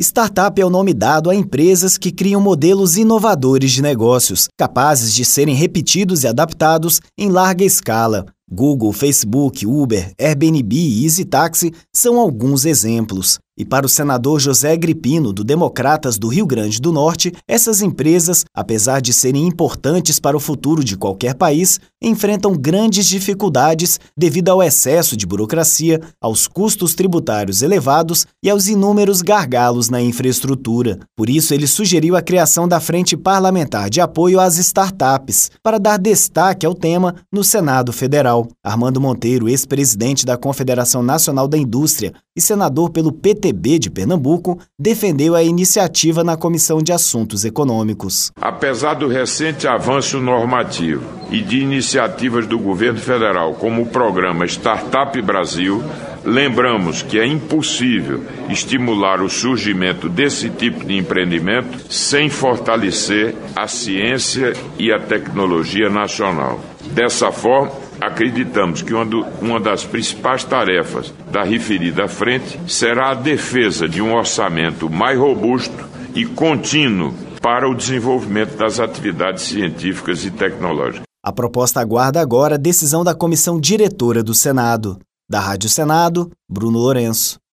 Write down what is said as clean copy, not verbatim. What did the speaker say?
Startup é o nome dado a empresas que criam modelos inovadores de negócios, capazes de serem repetidos e adaptados em larga escala. Google, Facebook, Uber, Airbnb e EasyTaxi são alguns exemplos. E para o senador José Agripino, do Democratas do Rio Grande do Norte, essas empresas, apesar de serem importantes para o futuro de qualquer país, enfrentam grandes dificuldades devido ao excesso de burocracia, aos custos tributários elevados e aos inúmeros gargalos na infraestrutura. Por isso, ele sugeriu a criação da Frente Parlamentar de Apoio às Startups, para dar destaque ao tema no Senado Federal. Armando Monteiro, ex-presidente da Confederação Nacional da Indústria e senador pelo PTB de Pernambuco, defendeu a iniciativa na Comissão de Assuntos Econômicos. Apesar do recente avanço normativo e de iniciativas do governo federal, como o programa Startup Brasil, lembramos que é impossível estimular o surgimento desse tipo de empreendimento sem fortalecer a ciência e a tecnologia nacional. Dessa forma, acreditamos que uma das principais tarefas da referida frente será a defesa de um orçamento mais robusto e contínuo para o desenvolvimento das atividades científicas e tecnológicas. A proposta aguarda agora a decisão da comissão diretora do Senado. Da Rádio Senado, Bruno Lourenço.